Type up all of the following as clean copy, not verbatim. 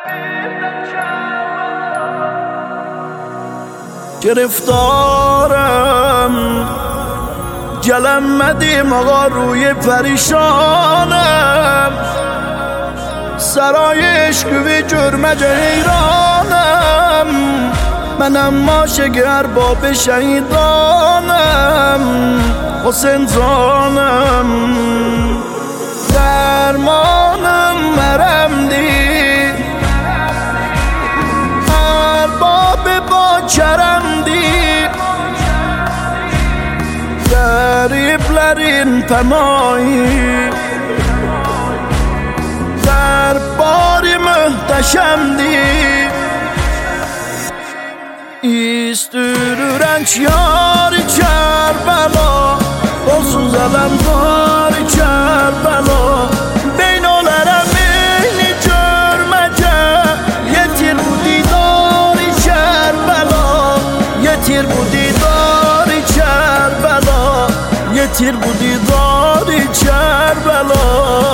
گرفتارم جلمدیم آقا روی پریشانم سرای عشقوی جرمج حیرانم منم ماشگر باب شهیدانم حسین زانم درمانم مرم دی ارباب با کرم دی گریبلرین پناهی در باری محتشم دی İstürürənç yari Kərbəla Olsun zələmdar Kərbəla Beyn olərəm eyni görməcə Yetir bu didari Kərbəla Yetir bu didari Kərbəla Yetir bu didari Kərbəla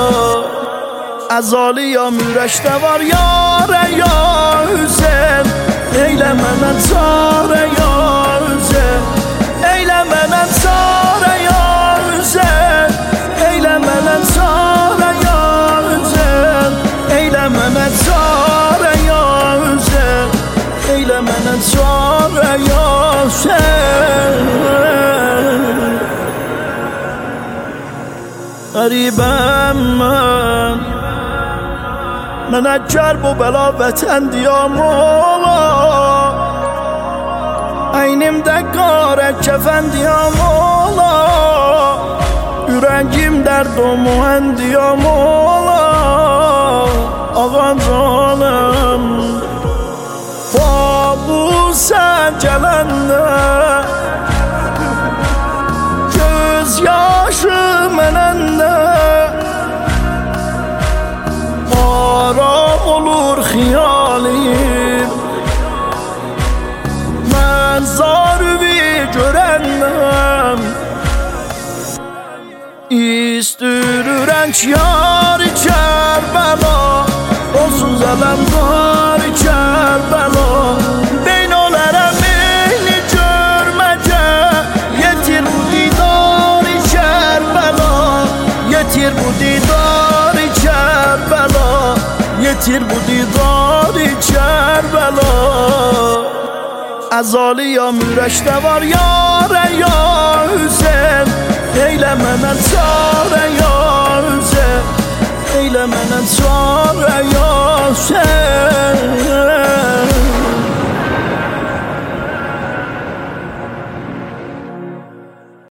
Əzaliyam ürəkdə var yarə ya Hüseyin Eylə mənə çarə ya Hüseyin Eylə mənə çarə ya Hüseyin Eylə mənə çarə ya Hüseyin Eylə mənə çarə ya Hüseyin Eylə mənə çarə ya Hüseyin Qəribəm Mənə kərb o bəla vətən diyam ola Əynimdə qarə kəfən diyam ola Ürəngim dərd o mühəndiyam ola Ağa canım Babu sən gələndə Göz yaşı mənəndə Aram olur xiyalim Mən zarüvi görənnəm İstürürənç yari Kərbəla Olsun zələmdar Kərbəla Beyn olərəm eyni görməcə Yetir bu didari Kərbəla Yetir bu didari Kərbəla Yetir bu didari Kərbəla Əzaliyam ürəkdə var yarə ya Hüseyin Eylə mənə çarə ya Hüseyin Eylə mənə çarə ya Hüseyin